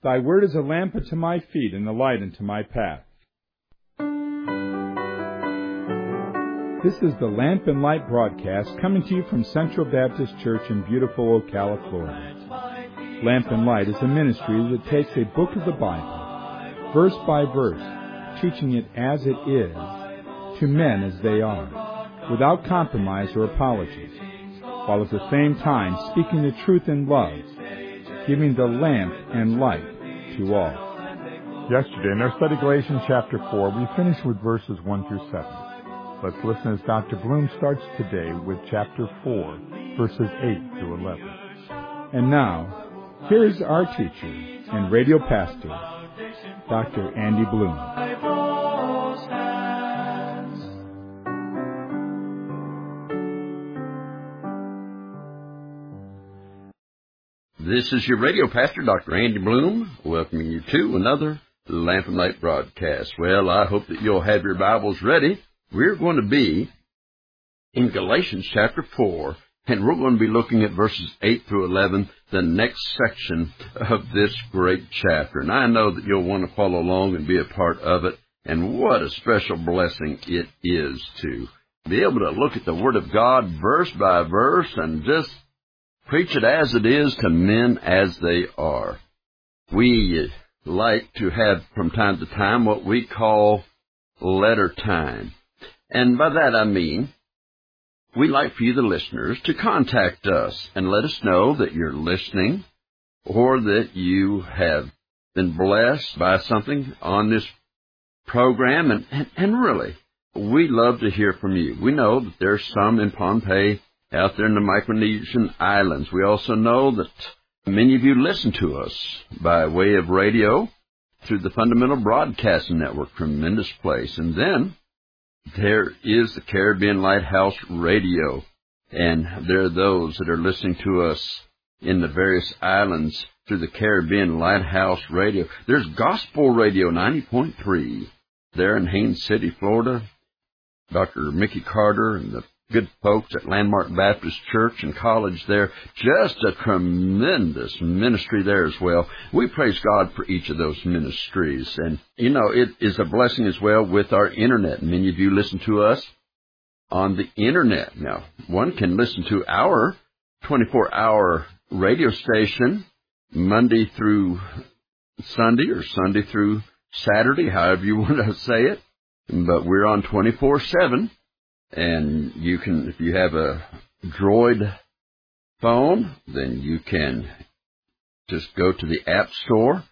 Thy word is a lamp unto my feet and a light unto my path. This is the Lamp and Light broadcast coming to you from Central Baptist Church in beautiful Ocala, Florida. Lamp and Light is a ministry that takes a book of the Bible, verse by verse, teaching it as it is, to men as they are, without compromise or apologies, while at the same time speaking the truth in love, giving the lamp and light to all. Yesterday, in our study Galatians chapter 4, we finished with verses 1 through 7. Let's listen as Dr. Bloom starts today with chapter 4, verses 8 through 11. And now, here's our teacher and radio pastor, Dr. Andy Bloom. This is your radio pastor, Dr. Andy Bloom, welcoming you to another Lamp and Light broadcast. Well, I hope that you'll have your Bibles ready. We're going to be in Galatians chapter 4, and we're going to be looking at verses 8 through 11, the next section of this great chapter. And I know that you'll want to follow along and be a part of it, and what a special blessing it is to be able to look at the Word of God verse by verse and just preach it as it is to men as they are. We like to have from time to time what we call letter time. And by that I mean, we'd like for you, the listeners, to contact us and let us know that you're listening or that you have been blessed by something on this program. And really, we love to hear from you. We know that there's some in Pohnpei out there in the Micronesian islands. We also know that many of you listen to us by way of radio through the Fundamental Broadcasting Network, tremendous place. And then there is the Caribbean Lighthouse Radio, and there are those that are listening to us in the various islands through the Caribbean Lighthouse Radio. There's Gospel Radio 90.3 there in Haines City, Florida. Dr. Mickey Carter and the good folks at Landmark Baptist Church and College there. Just a tremendous ministry there as well. We praise God for each of those ministries. And, you know, it is a blessing as well with our Internet. Many of you listen to us on the Internet. Now, one can listen to our 24-hour radio station Monday through Sunday or Sunday through Saturday, however you want to say it. But we're on 24/7. And you can, if you have a Droid phone, then you can just go to the App Store,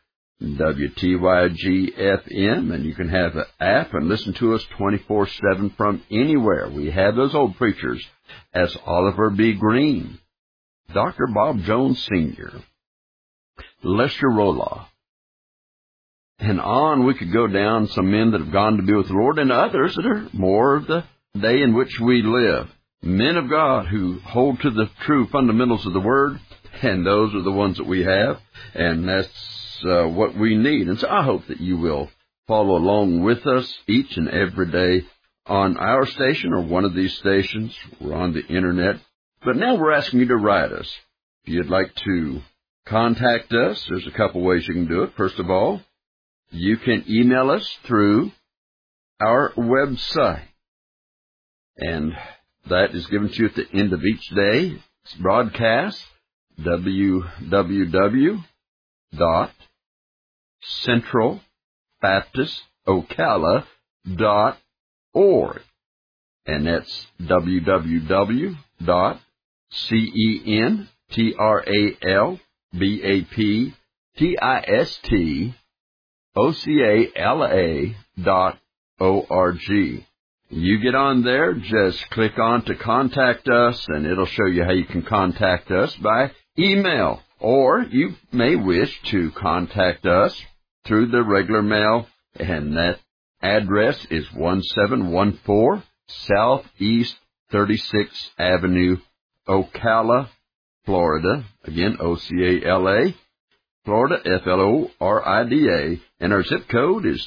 WTYG-FM, and you can have an app and listen to us 24/7 from anywhere. We have those old preachers as Oliver B. Green, Dr. Bob Jones Sr., Lester Roloff, and on we could go down, some men that have gone to be with the Lord, and others that are more of the day in which we live. Men of God who hold to the true fundamentals of the Word, and those are the ones that we have, and that's what we need. And so I hope that you will follow along with us each and every day on our station or one of these stations. We're on the Internet. But now we're asking you to write us. If you'd like to contact us, there's a couple ways you can do it. First of all, you can email us through our website. And that is given to you at the end of each day. It's broadcast, www.centralbaptistocala.org. And that's www.centralbaptistocala.org. You get on there, just click on to contact us, and it'll show you how you can contact us by email. Or you may wish to contact us through the regular mail, and that address is 1714 Southeast 36th Avenue, Ocala, Florida. Again, Ocala, Florida, Florida, and our zip code is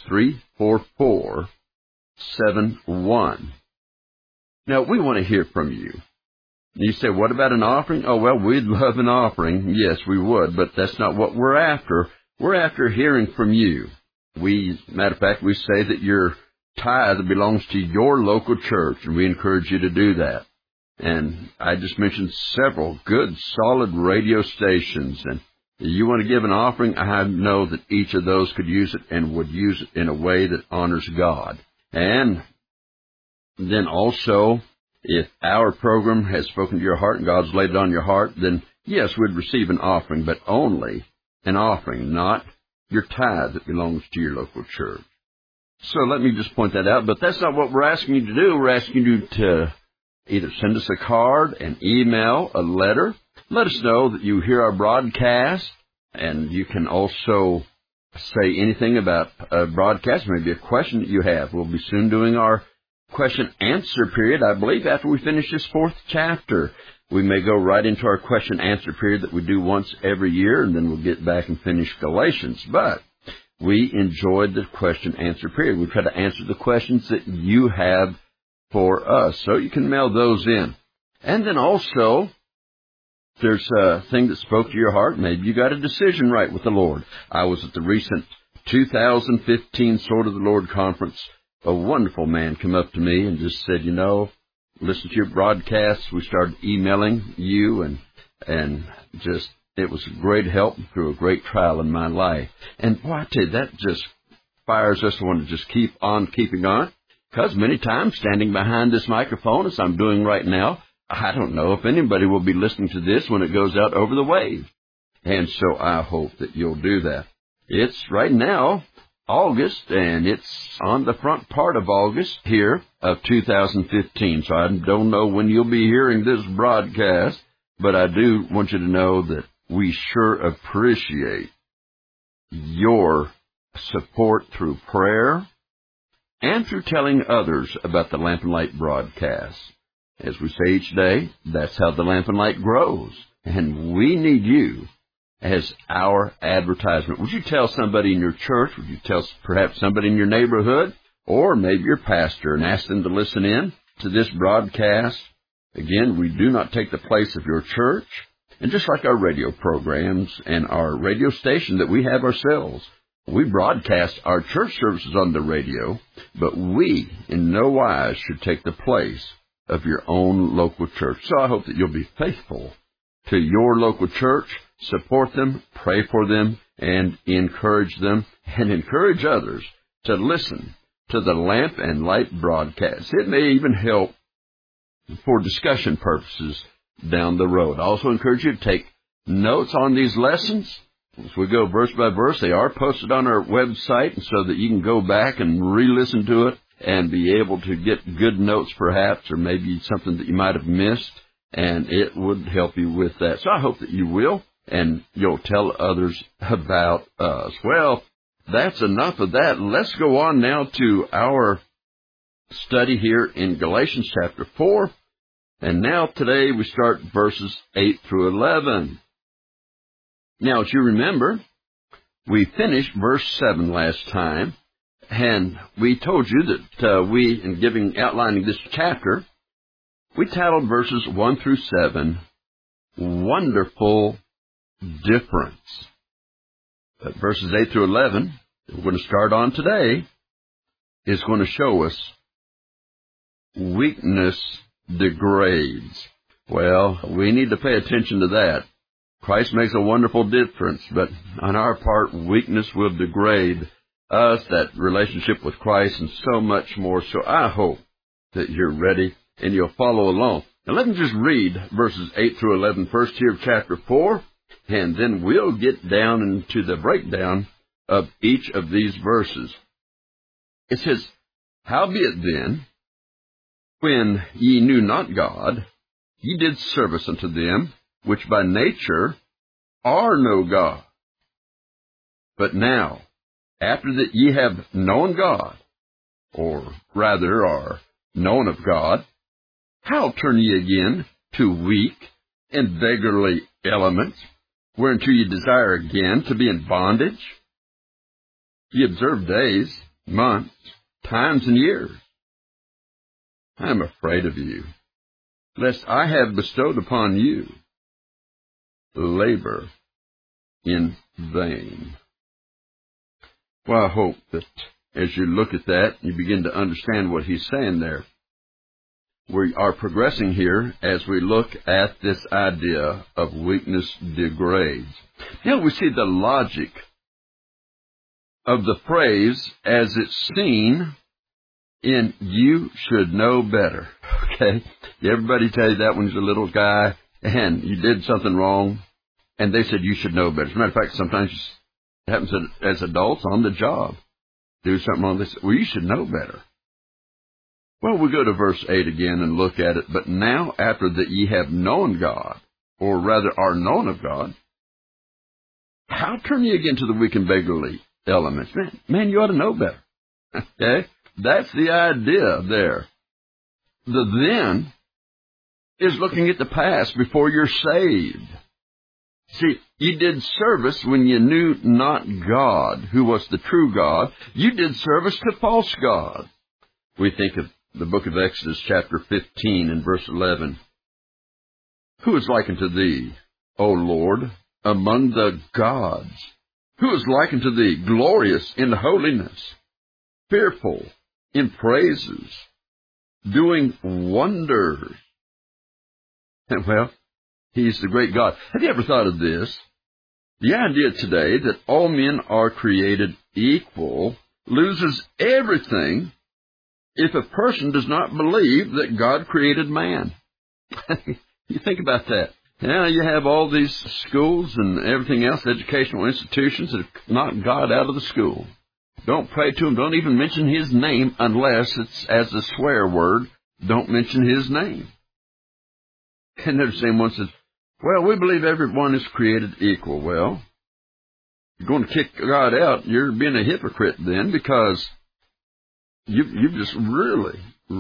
34471. Now, we want to hear from you. You say, what about an offering? Oh, well, we'd love an offering. Yes, we would, but that's not what we're after. We're after hearing from you. Matter of fact, we say that your tithe belongs to your local church, and we encourage you to do that. And I just mentioned several good, solid radio stations, and you want to give an offering, I know that each of those could use it and would use it in a way that honors God. And then also, if our program has spoken to your heart and God's laid it on your heart, then yes, we'd receive an offering, but only an offering, not your tithe that belongs to your local church. So let me just point that out, but that's not what we're asking you to do. We're asking you to either send us a card, an email, a letter. Let us know that you hear our broadcast, and you can also say anything about a broadcast, maybe a question that you have. We'll be soon doing our question-answer period, I believe, after we finish this 4th chapter. We may go right into our question-answer period that we do once every year, and then we'll get back and finish Galatians. But we enjoyed the question-answer period. We try to answer the questions that you have for us, so you can mail those in. And then also, there's a thing that spoke to your heart. Maybe you got a decision right with the Lord. I was at the recent 2015 Sword of the Lord conference. A wonderful man came up to me and just said, listen to your broadcasts. We started emailing you, and just, it was a great help through a great trial in my life. And boy, I tell you, that just fires us to want to just keep on keeping on. Because many times, standing behind this microphone, as I'm doing right now, I don't know if anybody will be listening to this when it goes out over the wave. And so I hope that you'll do that. It's right now August, and it's on the front part of August here of 2015. So I don't know when you'll be hearing this broadcast, but I do want you to know that we sure appreciate your support through prayer and through telling others about the Lamp and Light broadcast. As we say each day, that's how the Lamp and Light grows. And we need you as our advertisement. Would you tell somebody in your church? Would you tell perhaps somebody in your neighborhood? Or maybe your pastor, and ask them to listen in to this broadcast? Again, we do not take the place of your church. And just like our radio programs and our radio station that we have ourselves, we broadcast our church services on the radio, but we in no wise should take the place of your own local church. So I hope that you'll be faithful to your local church, support them, pray for them, and encourage them, and encourage others to listen to the Lamp and Light broadcast. It may even help for discussion purposes down the road. I also encourage you to take notes on these lessons. As we go verse by verse, they are posted on our website, so that you can go back and re-listen to it and be able to get good notes perhaps, or maybe something that you might have missed, and it would help you with that. So I hope that you will, and you'll tell others about us. Well, that's enough of that. Let's go on now to our study here in Galatians chapter 4. And now today we start verses 8 through 11. Now, as you remember, we finished verse 7 last time, and we told you that in outlining this chapter, we titled verses 1 through 7, Wonderful Difference. But verses 8 through 11, we're going to start on today, is going to show us weakness degrades. Well, we need to pay attention to that. Christ makes a wonderful difference, but on our part, weakness will degrade us, that relationship with Christ, and so much more. So I hope that you're ready and you'll follow along. Now let me just read verses 8 through 11 first here of chapter 4, and then we'll get down into the breakdown of each of these verses. It says, Howbeit then, when ye knew not God, ye did service unto them, which by nature are no God. But now, after that ye have known God, or rather are known of God, how turn ye again to weak and beggarly elements, whereunto ye desire again to be in bondage? Ye observe days, months, times, and years. I am afraid of you, lest I have bestowed upon you labor in vain. Well, I hope that as you look at that, you begin to understand what he's saying there. We are progressing here as we look at this idea of weakness degrades. Now we see the logic of the phrase as it's seen in "you should know better." Okay? Everybody tell you that when you're a little guy and you did something wrong, and they said you should know better. As a matter of fact, sometimes it happens as adults on the job. Do something wrong, they say, well, you should know better. Well, we go to verse 8 again and look at it. But now, after that ye have known God, or rather are known of God, how turn ye again to the weak and beggarly elements? Man, you ought to know better. Okay? That's the idea there. The then is looking at the past before you're saved. See, you did service when you knew not God, who was the true God. You did service to false gods. We think of the book of Exodus, chapter 15 and verse 11. Who is like unto thee, O Lord, among the gods? Who is like unto thee, glorious in holiness, fearful in praises, doing wonders? And well, he's the great God. Have you ever thought of this? The idea today that all men are created equal loses everything if a person does not believe that God created man. You think about that. Now you have all these schools and everything else, educational institutions that have knocked God out of the school. Don't pray to him. Don't even mention his name unless it's as a swear word. Don't mention his name. And there's the same one says, well, we believe everyone is created equal. Well, you're going to kick God out. You're being a hypocrite then, because you've just really,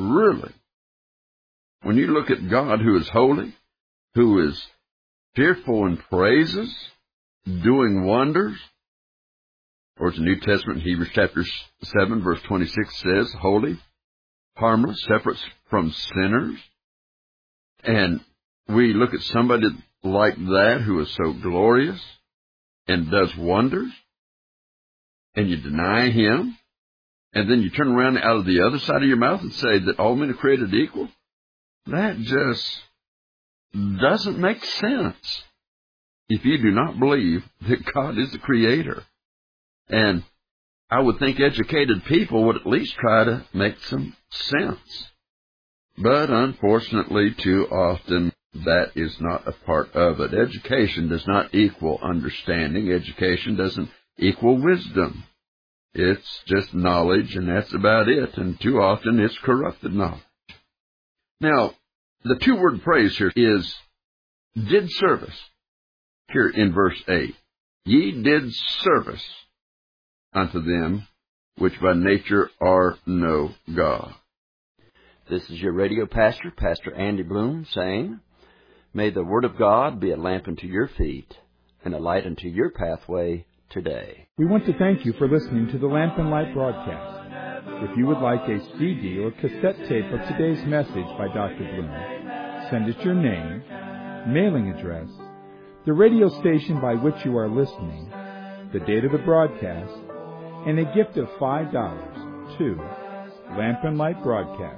when you look at God who is holy, who is fearful in praises, doing wonders, or as the New Testament, Hebrews chapter 7, verse 26 says, holy, harmless, separate from sinners. And we look at somebody like that who is so glorious and does wonders, and you deny him, and then you turn around out of the other side of your mouth and say that all men are created equal? That just doesn't make sense if you do not believe that God is the creator. And I would think educated people would at least try to make some sense. But unfortunately, too often, that is not a part of it. Education does not equal understanding. Education doesn't equal wisdom. It's just knowledge, and that's about it. And too often, it's corrupted knowledge. Now, the two-word phrase here is, did service. Here in verse 8. Ye did service unto them which by nature are no God. This is your radio pastor, Pastor Andy Bloom, saying, may the Word of God be a lamp unto your feet and a light unto your pathway today. We want to thank you for listening to the Lamp and Light broadcast. If you would like a CD or cassette tape of today's message by Dr. Bloom, send us your name, mailing address, the radio station by which you are listening, the date of the broadcast, and a gift of $5 to Lamp and Light Broadcast,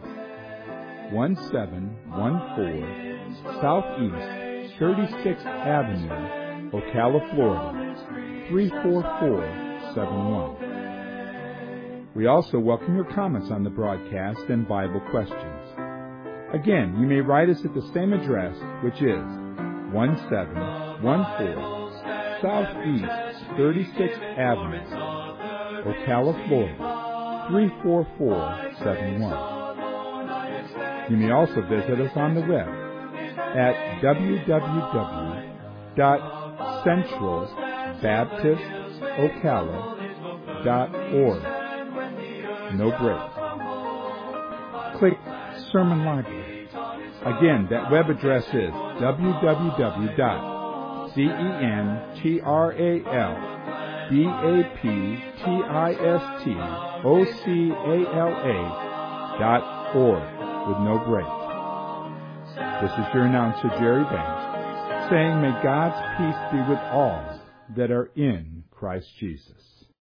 1714 Southeast 36th Avenue, Ocala, Florida, 34471. We also welcome your comments on the broadcast and Bible questions. Again, you may write us at the same address, which is 1714 Southeast 36th Avenue, Ocala, Florida, 34471. You may also visit us on the web at www.centralbaptistocala.org. No breaks. Click Sermon Library. Again, that web address is www.centralbaptistocala.org with no breaks. This is your announcer, Jerry Banks, saying, may God's peace be with all that are in Christ Jesus.